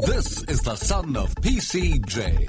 This is the son of PCJ.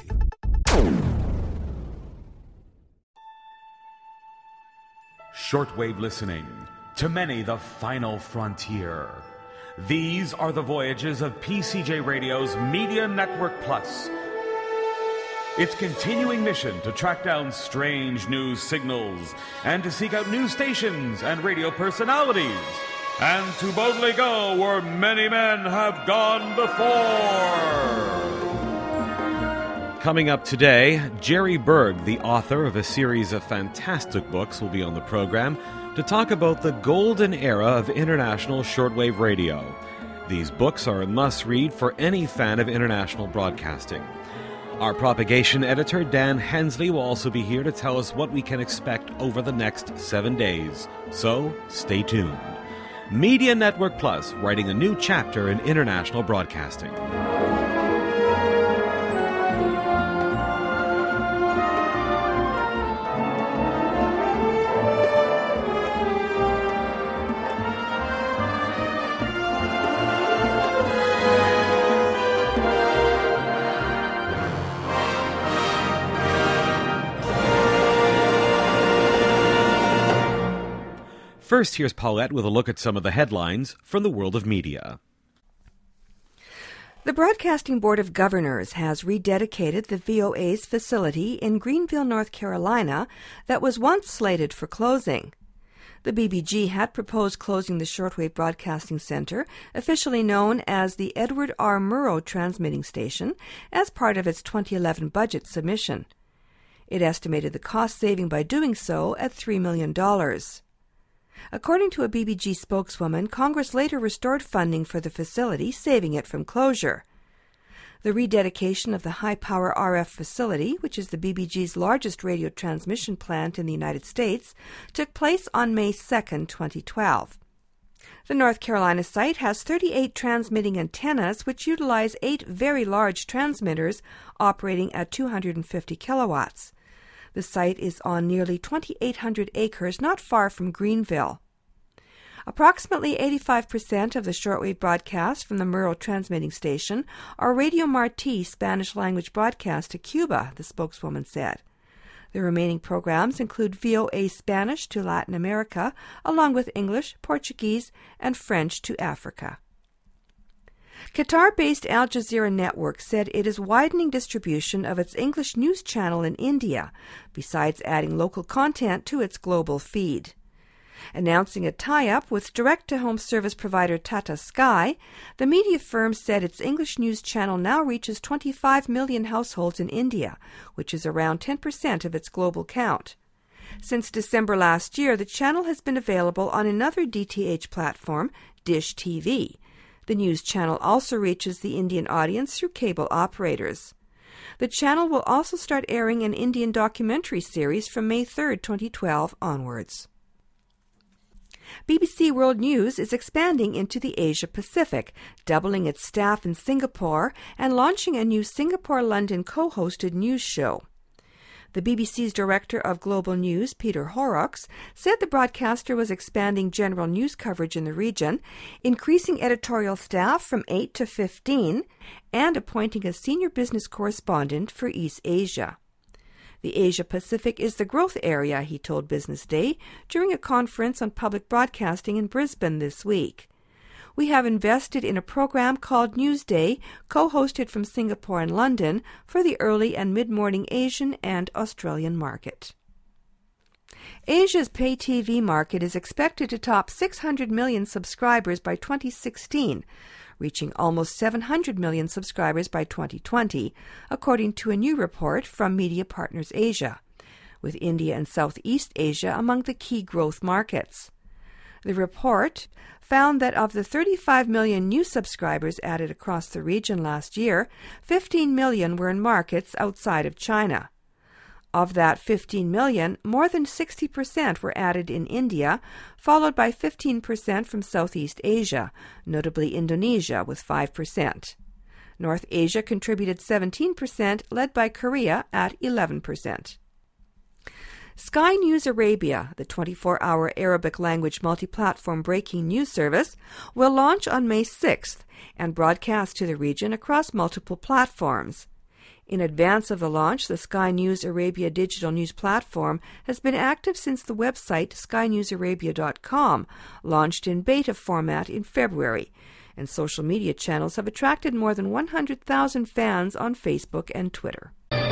Shortwave listening, to many the final frontier. These are the voyages of PCJ Radio's Media Network Plus. Its continuing mission to track down strange news signals and to seek out news stations and radio personalities and to boldly go where many men have gone before. Coming up today, Jerry Berg, the author of a series of fantastic books, will be on the program to talk about the golden era of international shortwave radio. These books are a must-read for any fan of international broadcasting. Our propagation editor, Dan Hensley, will also be here to tell us what we can expect over the next 7 days. So, stay tuned. Media Network Plus, writing a new chapter in international broadcasting. First, here's Paulette with a look at some of the headlines from the world of media. The Broadcasting Board of Governors has rededicated the VOA's facility in Greenville, North Carolina, that was once slated for closing. The BBG had proposed closing the Shortwave Broadcasting Center, officially known as the Edward R. Murrow Transmitting Station, as part of its 2011 budget submission. It estimated the cost saving by doing so at $3 million. According to a BBG spokeswoman, Congress later restored funding for the facility, saving it from closure. The rededication of the high-power RF facility, which is the BBG's largest radio transmission plant in the United States, took place on May 2, 2012. The North Carolina site has 38 transmitting antennas, which utilize 8 very large transmitters operating at 250 kilowatts. The site is on nearly 2,800 acres, not far from Greenville. Approximately 85% of the shortwave broadcasts from the Murrow transmitting station are Radio Marti Spanish-language broadcasts to Cuba, the spokeswoman said. The remaining programs include VOA Spanish to Latin America, along with English, Portuguese, and French to Africa. Qatar-based Al Jazeera Network said it is widening distribution of its English news channel in India, besides adding local content to its global feed. Announcing a tie-up with direct-to-home service provider Tata Sky, the media firm said its English news channel now reaches 25 million households in India, which is around 10% of its global count. Since December last year, the channel has been available on another DTH platform, Dish TV. The news channel also reaches the Indian audience through cable operators. The channel will also start airing an Indian documentary series from May 3, 2012 onwards. BBC World News is expanding into the Asia-Pacific, doubling its staff in Singapore and launching a new Singapore-London co-hosted news show. The BBC's Director of Global News, Peter Horrocks, said the broadcaster was expanding general news coverage in the region, increasing editorial staff from 8 to 15, and appointing a senior business correspondent for East Asia. The Asia-Pacific is the growth area, he told Business Day during a conference on public broadcasting in Brisbane this week. We have invested in a program called Newsday, co-hosted from Singapore and London, for the early and mid-morning Asian and Australian market. Asia's pay TV market is expected to top 600 million subscribers by 2016, reaching almost 700 million subscribers by 2020, according to a new report from Media Partners Asia, with India and Southeast Asia among the key growth markets. The report found that of the 35 million new subscribers added across the region last year, 15 million were in markets outside of China. Of that 15 million, more than 60% were added in India, followed by 15% from Southeast Asia, notably Indonesia with 5%. North Asia contributed 17%, led by Korea at 11%. Sky News Arabia, the 24-hour Arabic language multi-platform breaking news service, will launch on May 6th and broadcast to the region across multiple platforms. In advance of the launch, the Sky News Arabia digital news platform has been active since the website skynewsarabia.com launched in beta format in February, and social media channels have attracted more than 100,000 fans on Facebook and Twitter.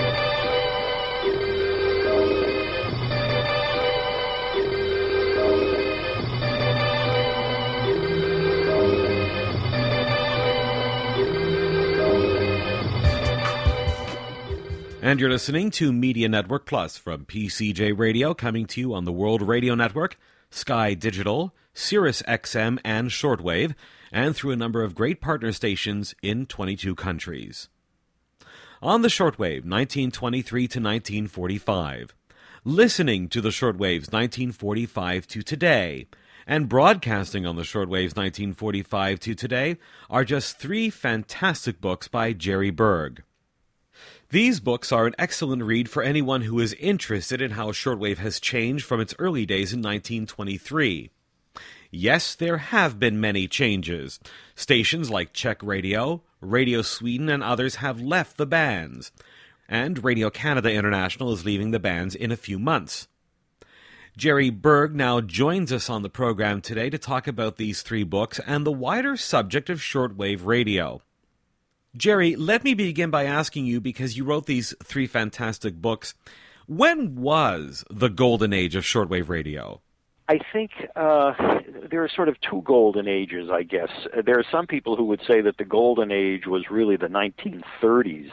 And you're listening to Media Network Plus from PCJ Radio, coming to you on the World Radio Network, Sky Digital, Sirius XM, and Shortwave, and through a number of great partner stations in 22 countries. On the shortwave, 1923 to 1945, listening to the shortwaves 1945 to today, and broadcasting on the shortwaves 1945 to today are just three fantastic books by Jerry Berg. These books are an excellent read for anyone who is interested in how shortwave has changed from its early days in 1923. Yes, there have been many changes. Stations like Czech Radio, Radio Sweden, and others have left the bands, and Radio Canada International is leaving the bands in a few months. Jerry Berg now joins us on the program today to talk about these three books and the wider subject of shortwave radio. Jerry, let me begin by asking you, because you wrote these three fantastic books, when was the golden age of shortwave radio? I think there are sort of two golden ages, I guess. There are some people who would say that the golden age was really the 1930s,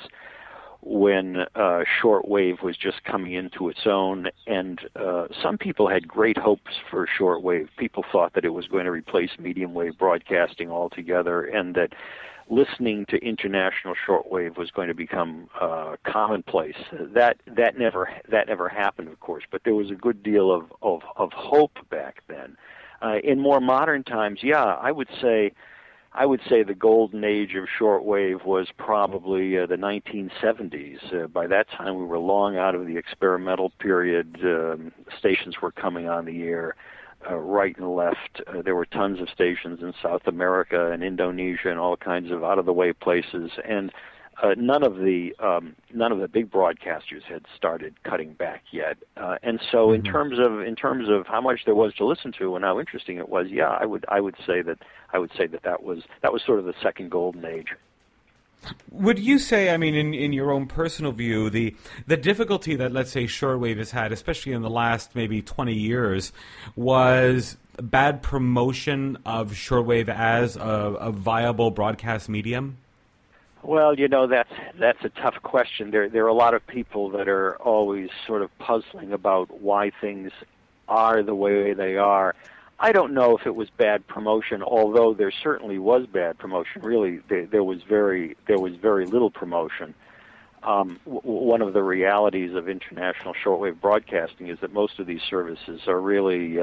when shortwave was just coming into its own, and some people had great hopes for shortwave. People thought that it was going to replace medium wave broadcasting altogether, and that listening to international shortwave was going to become commonplace. That never happened, of course, but there was a good deal of hope back then. In more modern times, I would say the golden age of shortwave was probably the 1970s. By that time, we were long out of the experimental period. Stations were coming on the air right and left. There were tons of stations in South America and Indonesia and all kinds of out-of-the-way places, and none of the big broadcasters had started cutting back yet. And so, in terms of how much there was to listen to and how interesting it was, I would say that was sort of the second golden age. Would you say, I mean, in your own personal view, the difficulty that, let's say, shortwave has had, especially in the last maybe 20 years, was bad promotion of shortwave as a viable broadcast medium? Well, that's a tough question. There are a lot of people that are always sort of puzzling about why things are the way they are. I don't know if it was bad promotion, although there certainly was bad promotion. Really, there was very little promotion. One of the realities of international shortwave broadcasting is that most of these services are really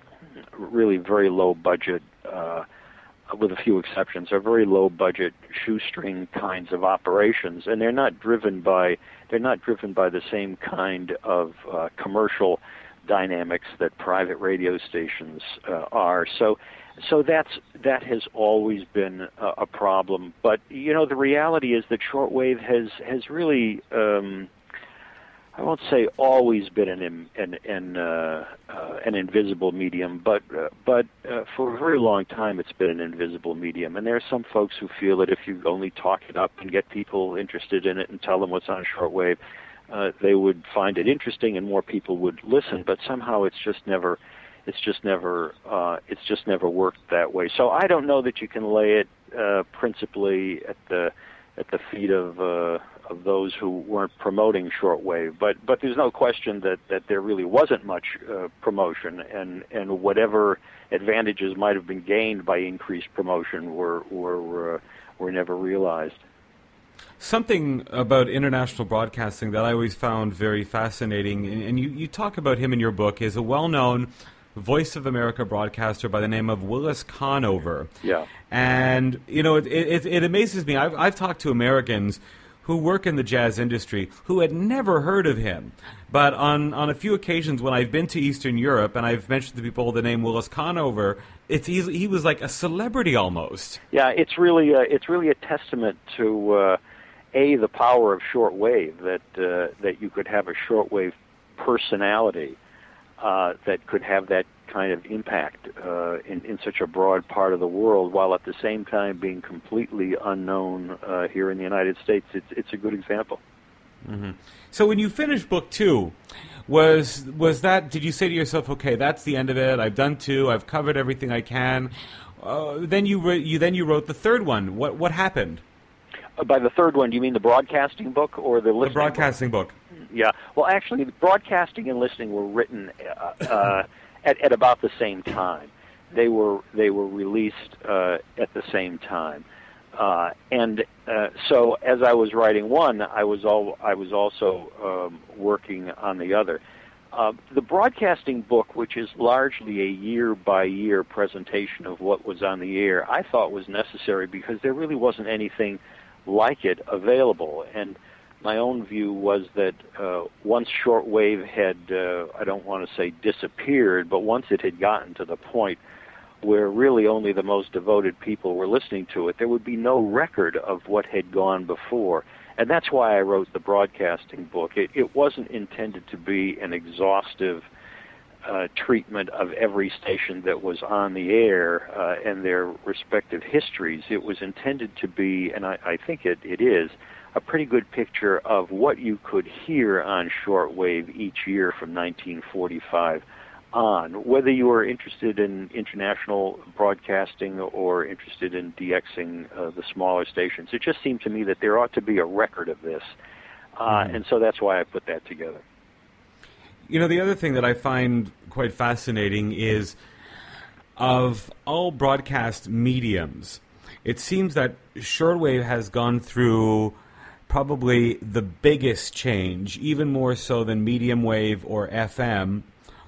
very low budget, with a few exceptions, are very low budget shoestring kinds of operations, and they're not driven by the same kind of commercial dynamics that private radio stations are. So that has always been a problem. But the reality is that shortwave has really I won't say always been an invisible medium, but for a very long time it's been an invisible medium. And there are some folks who feel that if you only talk it up and get people interested in it and tell them what's on shortwave, they would find it interesting and more people would listen. But somehow it's just never worked that way. So I don't know that you can lay it principally at the feet of those who weren't promoting shortwave, but there's no question that there really wasn't much promotion, and whatever advantages might have been gained by increased promotion were never realized. Something about international broadcasting that I always found very fascinating, and you talk about him in your book, is a well-known Voice of America broadcaster by the name of Willis Conover. Yeah. And, it amazes me. I've talked to Americans who work in the jazz industry who had never heard of him. But on a few occasions when I've been to Eastern Europe and I've mentioned to people the name Willis Conover, he was like a celebrity almost. Yeah, it's really a testament to the power of shortwave, that you could have a shortwave personality that could have that kind of impact in such a broad part of the world, while at the same time being completely unknown here in the United States. It's a good example. Mm-hmm. So when you finished book 2, was that? Did you say to yourself, "Okay, that's the end of it. I've done 2. I've covered everything I can"? Then you wrote the third one. What happened? By the third one, do you mean the broadcasting book or the listening? The broadcasting book. Yeah. Well, actually, the broadcasting and listening were written at about the same time. They were released at the same time, and so as I was writing one, I was also working on the other. The broadcasting book, which is largely a year-by-year presentation of what was on the air, I thought was necessary because there really wasn't anything like it available. And my own view was that once shortwave had, I don't want to say disappeared, but once it had gotten to the point where really only the most devoted people were listening to it, there would be no record of what had gone before. And that's why I wrote the broadcasting book. It wasn't intended to be an exhaustive treatment of every station that was on the air and their respective histories. It was intended to be, and I think it is, a pretty good picture of what you could hear on shortwave each year from 1945 on, whether you were interested in international broadcasting or interested in DXing the smaller stations. It just seemed to me that there ought to be a record of this, and so that's why I put that together. You know, the other thing that I find quite fascinating is, of all broadcast mediums, it seems that shortwave has gone through probably the biggest change, even more so than medium wave or FM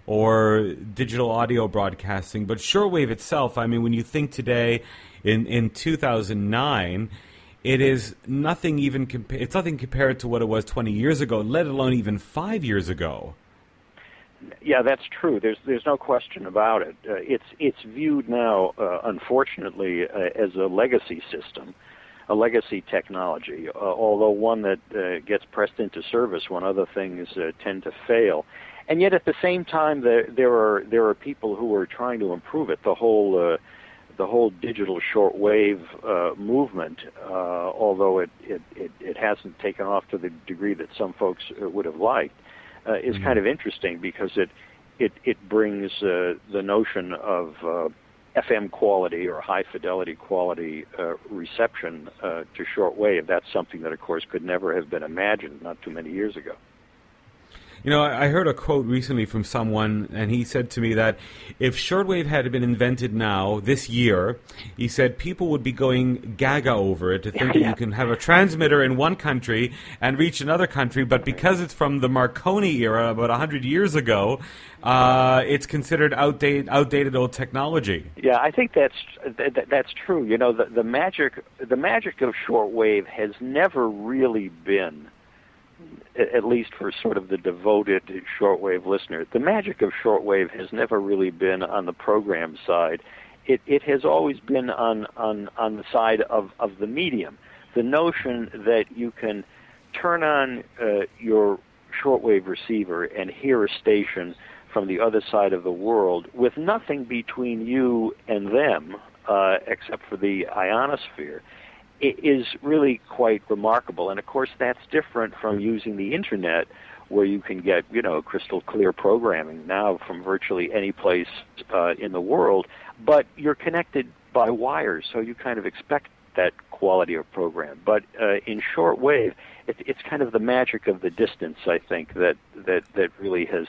or digital audio broadcasting. But shortwave itself, I mean, when you think today in 2009, it is nothing even it's nothing compared to what it was 20 years ago, let alone even 5 years ago. Yeah, that's true. There's no question about it. It's viewed now, unfortunately, as a legacy system, a legacy technology, although one that gets pressed into service when other things tend to fail. And yet, at the same time, there are people who are trying to improve it. The whole digital shortwave movement, although it hasn't taken off to the degree that some folks would have liked, is kind of interesting because it brings the notion of FM quality or high fidelity quality reception to shortwave. That's something that, of course, could never have been imagined not too many years ago. You know, I heard a quote recently from someone, and he said to me that if shortwave had been invented now, this year, he said people would be going gaga over it to think that you can have a transmitter in one country and reach another country, but because it's from the Marconi era, about 100 years ago, it's considered outdated old technology. Yeah, I think that's true. You know, the magic of shortwave has never really been, at least for sort of the devoted shortwave listener, the magic of shortwave has never really been on the program side. It has always been on the side of the medium. The notion that you can turn on your shortwave receiver and hear a station from the other side of the world with nothing between you and them except for the ionosphere, is really quite remarkable. And of course that's different from using the internet, where you can get, you know, crystal clear programming now from virtually any place in the world, but you're connected by wires, so you kind of expect that quality of program. But in shortwave, it's kind of the magic of the distance, I think, that really has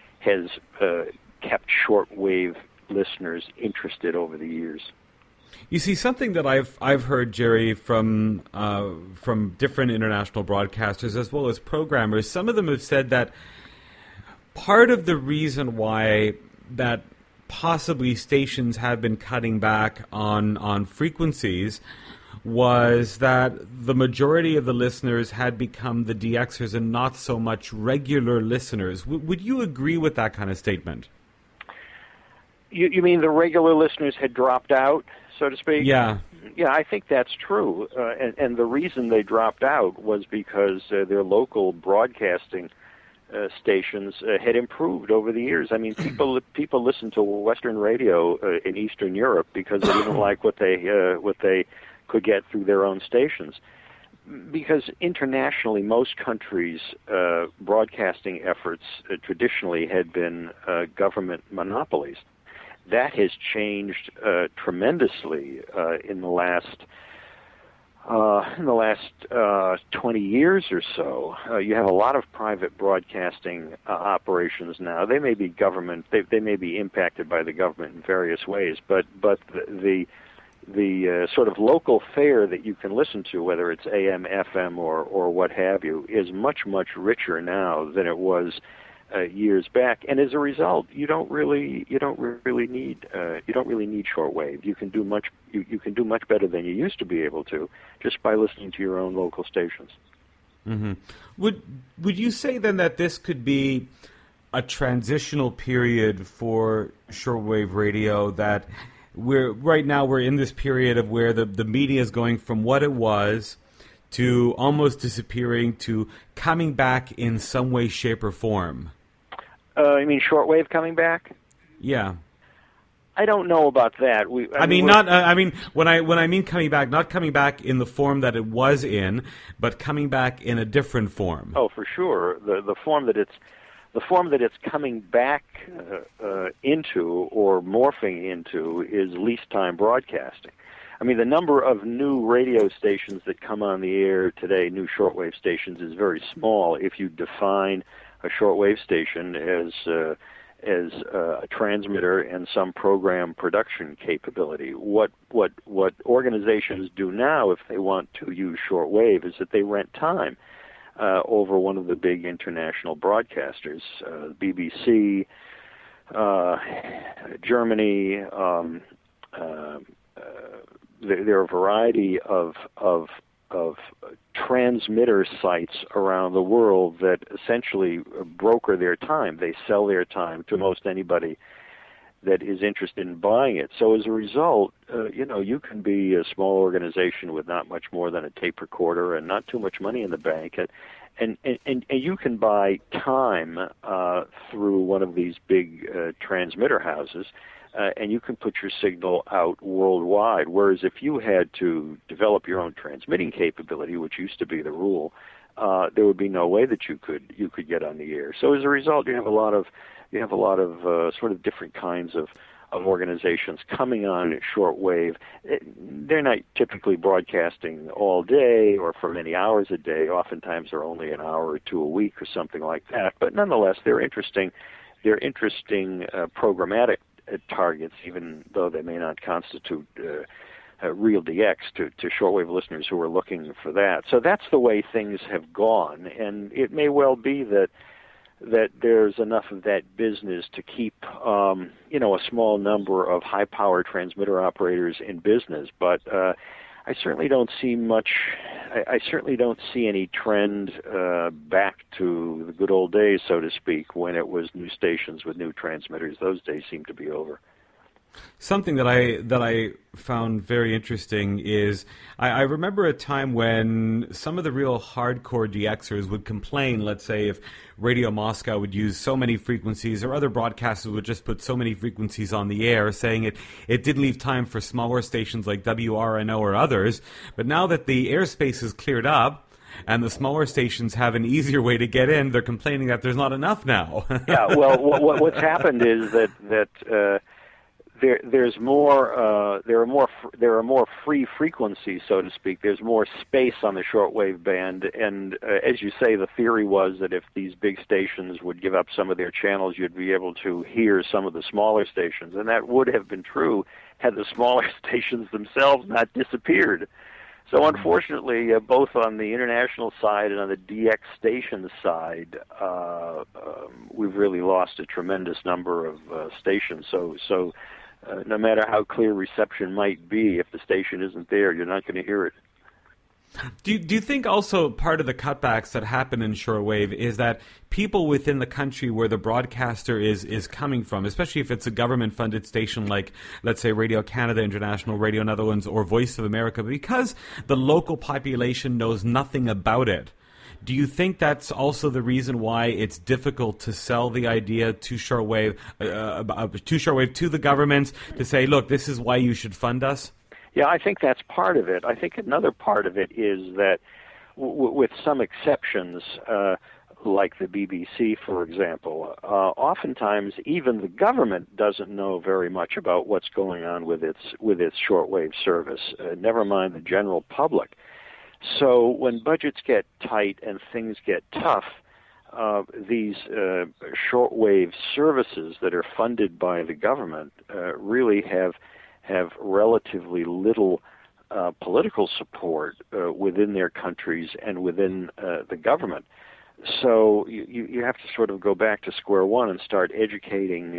kept shortwave listeners interested over the years. You see, something that I've heard, Jerry, from different international broadcasters as well as programmers, some of them have said that part of the reason why that possibly stations have been cutting back on frequencies was that the majority of the listeners had become the DXers and not so much regular listeners. Would you agree with that kind of statement? You mean the regular listeners had dropped out, so to speak? Yeah. Yeah, I think that's true. And the reason they dropped out was because their local broadcasting stations had improved over the years. I mean, people listened to Western radio in Eastern Europe because they didn't like what they could get through their own stations. Because internationally, most countries' broadcasting efforts traditionally had been government monopolies. That has changed tremendously in the last 20 years or so. You have a lot of private broadcasting operations now. They may be government. They may be impacted by the government in various ways. But the sort of local fare that you can listen to, whether it's AM, FM, or what have you, is much richer now than it was years back. And as a result, you don't really need shortwave. You can do much better than you used to be able to just by listening to your own local stations. Mm-hmm. Would you say then that this could be a transitional period for shortwave radio, that we're in this period of where the media is going from what it was to almost disappearing to coming back in some way, shape, or form? You mean shortwave coming back? Yeah. I don't know about that. When I mean coming back, not coming back in the form that it was in, but coming back in a different form. Oh, for sure. The form that it's coming back into or morphing into is least time broadcasting. I mean, the number of new radio stations that come on the air today, new shortwave stations, is very small if you define a shortwave station as a transmitter and some program production capability. What organizations do now, if they want to use shortwave, is that they rent time over one of the big international broadcasters, BBC, Germany. There are a variety of transmitter sites around the world that essentially broker their time. They sell their time to most anybody that is interested in buying it. So as a result, you can be a small organization with not much more than a tape recorder and not too much money in the bank, and you can buy time through one of these big transmitter houses. And you can put your signal out worldwide. Whereas if you had to develop your own transmitting capability, which used to be the rule, there would be no way that you could get on the air. So as a result, you have a lot of sort of different kinds of organizations coming on shortwave. They're not typically broadcasting all day or for many hours a day. Oftentimes they're only an hour or two a week or something like that. But nonetheless, they're interesting. They're interesting programmatic targets, even though they may not constitute real DX to shortwave listeners who are looking for that. So that's the way things have gone, and it may well be that there's enough of that business to keep a small number of high-power transmitter operators in business, but I certainly don't see much. I certainly don't see any trend back to the good old days, so to speak, when it was new stations with new transmitters. Those days seem to be over. Something that I found very interesting is I remember a time when some of the real hardcore DXers would complain, let's say, if Radio Moscow would use so many frequencies or other broadcasters would just put so many frequencies on the air, saying it didn't leave time for smaller stations like WRNO or others. But now that the airspace is cleared up and the smaller stations have an easier way to get in, they're complaining that there's not enough now. Yeah, well, what's happened is that there are more free frequencies, so to speak. There's more space on the shortwave band, and as you say, the theory was that if these big stations would give up some of their channels, you'd be able to hear some of the smaller stations, and that would have been true had the smaller stations themselves not disappeared. So unfortunately, both on the international side and on the DX station side, we've really lost a tremendous number of stations. So no matter how clear reception might be, if the station isn't there, you're not going to hear it. Do you think also part of the cutbacks that happen in shortwave is that people within the country where the broadcaster is coming from, especially if it's a government-funded station like, let's say, Radio Canada International, Radio Netherlands, or Voice of America, because the local population knows nothing about it, do you think that's also the reason why it's difficult to sell the idea to shortwave, to the governments, to say, look, this is why you should fund us? Yeah, I think that's part of it. I think another part of it is that, with some exceptions, like the BBC, for example, oftentimes even the government doesn't know very much about what's going on with its shortwave service. Never mind the general public. So when budgets get tight and things get tough, these shortwave services that are funded by the government really have relatively little political support within their countries and within the government. So you have to sort of go back to square one and start educating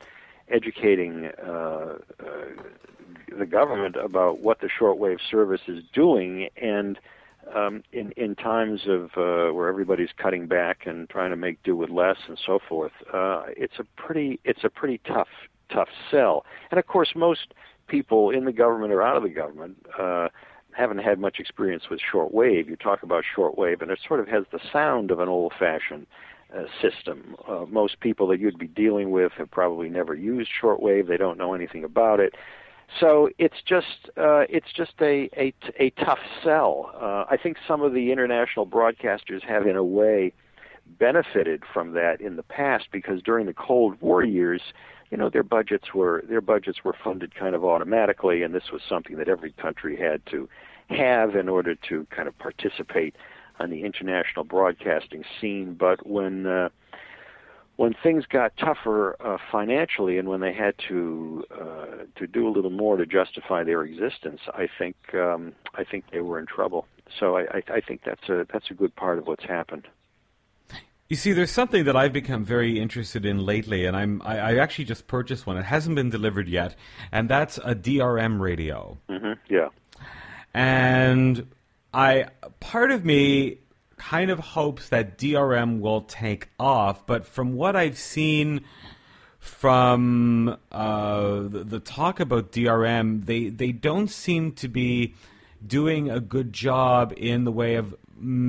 the government about what the shortwave service is doing, and in times of where everybody's cutting back and trying to make do with less and so forth, it's a pretty tough sell. And of course, most people in the government or out of the government haven't had much experience with shortwave. You talk about shortwave, and it sort of has the sound of an old-fashioned system. Most people that you'd be dealing with have probably never used shortwave. They don't know anything about it. So it's just a tough sell. I think some of the international broadcasters have, in a way, benefited from that in the past, because during the Cold War years, their budgets were funded kind of automatically, and this was something that every country had to have in order to kind of participate on the international broadcasting scene. But when things got tougher financially, and when they had to do a little more to justify their existence, I think they were in trouble. So I think that's a good part of what's happened. You see, there's something that I've become very interested in lately, and I actually just purchased one. It hasn't been delivered yet, and that's a DRM radio. Mm-hmm. Yeah. And part of me kind of hopes that DRM will take off, but from what I've seen from the talk about DRM, they don't seem to be doing a good job in the way of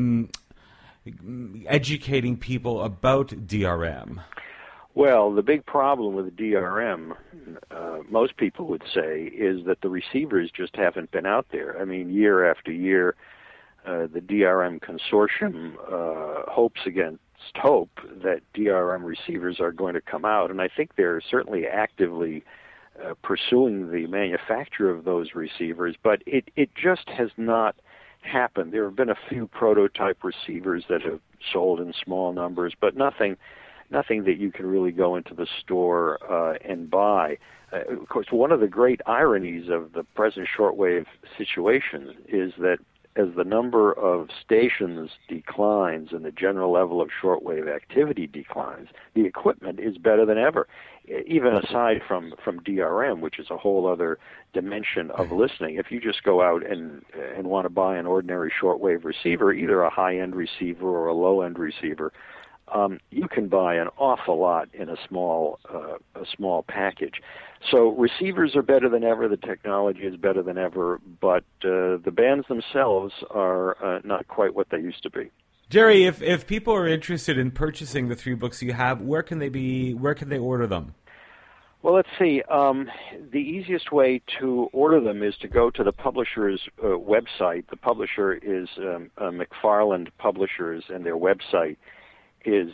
educating people about DRM. Well, the big problem with DRM, most people would say, is that the receivers just haven't been out there. I mean, year after year, the DRM consortium hopes against hope that DRM receivers are going to come out, and I think they're certainly actively pursuing the manufacture of those receivers, but it just has not happened. There have been a few prototype receivers that have sold in small numbers, but nothing that you can really go into the store and buy. Of course, one of the great ironies of the present shortwave situation is that as the number of stations declines and the general level of shortwave activity declines, the equipment is better than ever, even aside from DRM, which is a whole other dimension of listening. If you just go out and want to buy an ordinary shortwave receiver, either a high-end receiver or a low-end receiver, you can buy an awful lot in a small package. So receivers are better than ever, the technology is better than ever, but the bands themselves are not quite what they used to be. Jerry, if people are interested in purchasing the 3 books you have, where can they order them? Well, let's see. The easiest way to order them is to go to the publisher's website. The publisher is McFarland Publishers, and their website is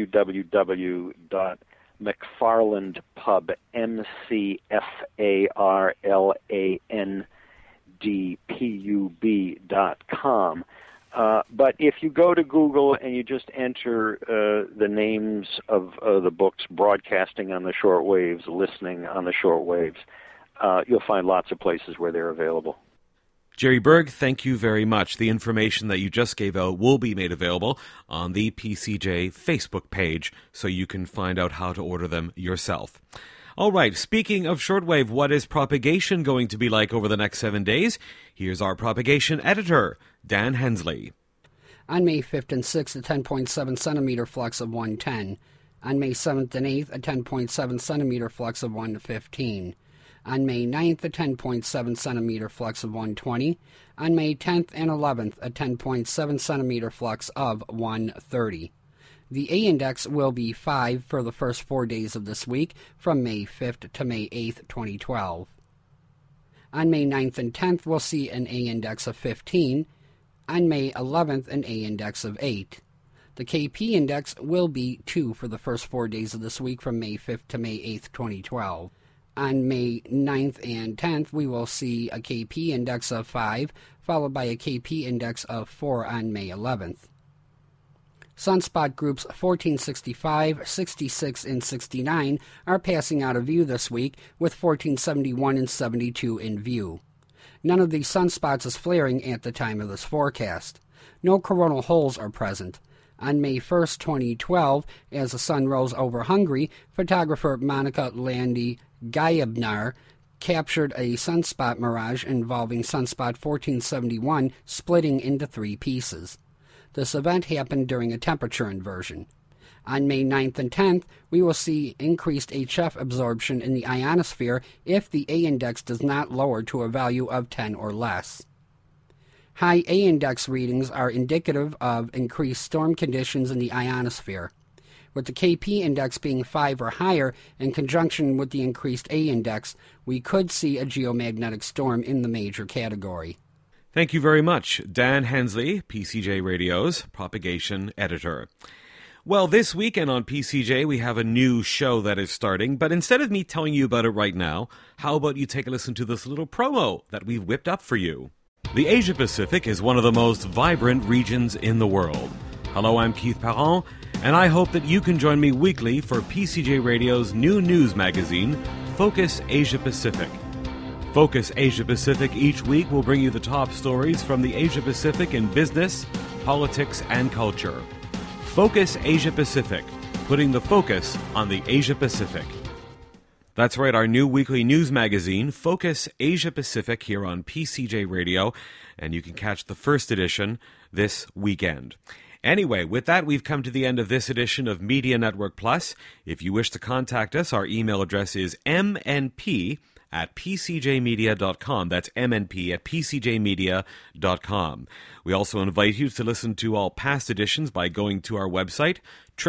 McFarlandPub.com. But if you go to Google and you just enter the names of the books, Broadcasting on the Shortwaves, Listening on the Shortwaves, you'll find lots of places where they're available. Jerry Berg, thank you very much. The information that you just gave out will be made available on the PCJ Facebook page, so you can find out how to order them yourself. All right, speaking of shortwave, what is propagation going to be like over the next 7 days? Here's our propagation editor, Dan Hensley. On May 5th and 6th, a 10.7 centimeter flux of 110. On May 7th and 8th, a 10.7 centimeter flux of 115. On May 9th, a 10.7 centimeter flux of 120. On May 10th and 11th, a 10.7 centimeter flux of 130. The A index will be 5 for the first 4 days of this week, from May 5th to May 8th, 2012. On May 9th and 10th, we'll see an A index of 15. On May 11th, an A index of 8. The KP index will be 2 for the first 4 days of this week, from May 5th to May 8th, 2012. On May 9th and 10th, we will see a KP index of 5, followed by a KP index of 4 on May 11th. Sunspot groups 1465, 66, and 69 are passing out of view this week, with 1471 and 72 in view. None of these sunspots is flaring at the time of this forecast. No coronal holes are present. On May 1st, 2012, as the sun rose over Hungary, photographer Monika Landi-Gajebnar captured a sunspot mirage involving sunspot 1471 splitting into 3 pieces. This event happened during a temperature inversion. On May 9th and 10th, we will see increased HF absorption in the ionosphere if the A index does not lower to a value of 10 or less. High A index readings are indicative of increased storm conditions in the ionosphere. With the KP index being 5 or higher, in conjunction with the increased A index, we could see a geomagnetic storm in the major category. Thank you very much, Dan Hensley, PCJ Radio's propagation editor. Well, this weekend on PCJ, we have a new show that is starting, but instead of me telling you about it right now, how about you take a listen to this little promo that we've whipped up for you? The Asia-Pacific is one of the most vibrant regions in the world. Hello, I'm Keith Parent, and I hope that you can join me weekly for PCJ Radio's new news magazine, Focus Asia-Pacific. Focus Asia-Pacific each week will bring you the top stories from the Asia-Pacific in business, politics, and culture. Focus Asia-Pacific, putting the focus on the Asia-Pacific. That's right, our new weekly news magazine, Focus Asia-Pacific, here on PCJ Radio, and you can catch the first edition this weekend. Anyway, with that, we've come to the end of this edition of Media Network Plus. If you wish to contact us, our email address is mnp@pcjmedia.com. That's mnp@pcjmedia.com. We also invite you to listen to all past editions by going to our website,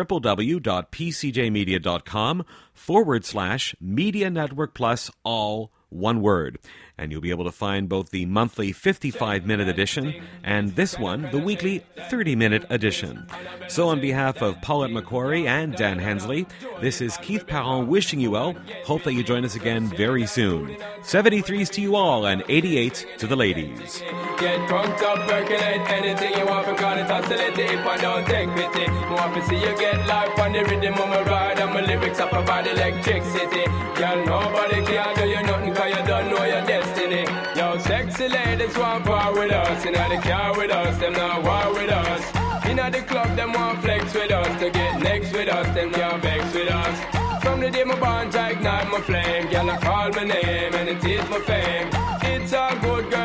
www.pcjmedia.com/Media Network Plus, all one word. And you'll be able to find both the monthly 55-minute edition and this one, the weekly 30-minute edition. So on behalf of Paulette McQuarrie and Dan Hensley, this is Keith Parent wishing you well. Hope that you join us again very soon. 73s to you all and 88 to the ladies. Get drunk up, percolate anything you want, because it's hostility if I don't take pity. Want to see you get life on the rhythm of my ride, and my lyrics are provide electricity. Girl, nobody can do you nothing, cause you don't know your destiny. Yo, sexy ladies want power with us, in the car with us, them not war with us. In the club, them want flex with us, to get next with us, them can't vex with us. From the day my bond, I ignite my flame, girl, I call my name, and it is my fame. It's all good, girl.